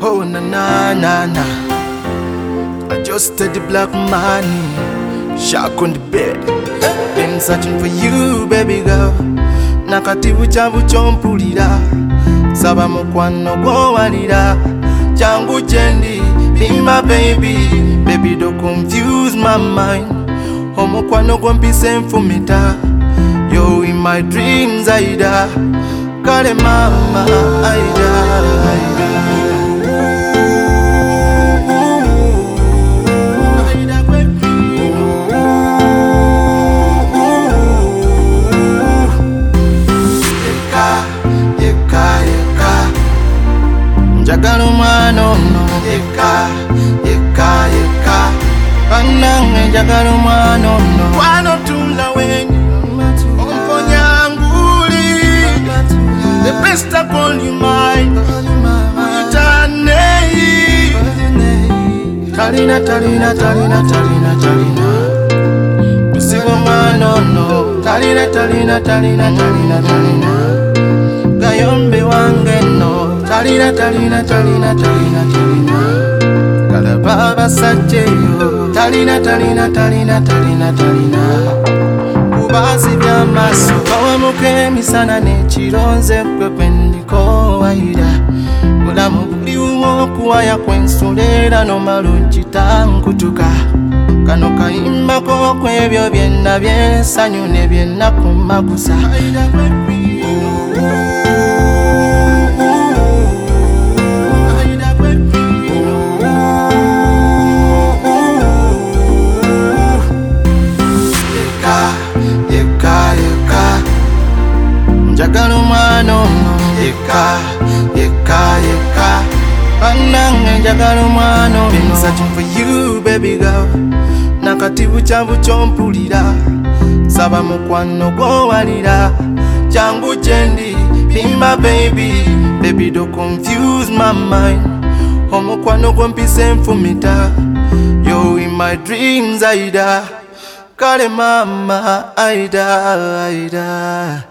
Oh na na na na, I just the black money, shark on the bed. Been searching for you, baby girl. Nakati buchavu chompulira, saba mukwano gwowalira. Changu chendi, be my baby. Baby don't confuse my mind. Omukwano gwompise nfumita, yo in my dreams aida. Kale mama aida, aida. Njagala omwana ono yekka, yekka, yekka. Bannange njagala omwana ono. Wano tula wenyu omponya nguli. The best I call you mine. Uitanei. Talina, talina, talina, talina, talina. Musigo omwana ono. Talina, talina, talina, talina, talina. Gayombe wange no. Talina, talina, talina, talina, talina. Kalababa sacheyo. Talina, talina, talina, talina, talina. Kubazi bya maso bawamuke misana nechironze kwependiko waida. Bulamu buli okuwaya kwensolera no malungi tankutuka. Kano kayimbako kwebyo byenna byensanyu ne byenna kumagusa. Njagala omwana ono yekka, yekka, yekka. Bannange njagala omwana ono. Been searching for you, baby girl. Nakati buchavu chompulira, saba mukwano gwowalira. Changu chendi, be my baby. Baby don't confuse my mind. Omukwano gwompise nfumita, yo in my dreams aida. Kale mama aida, aida.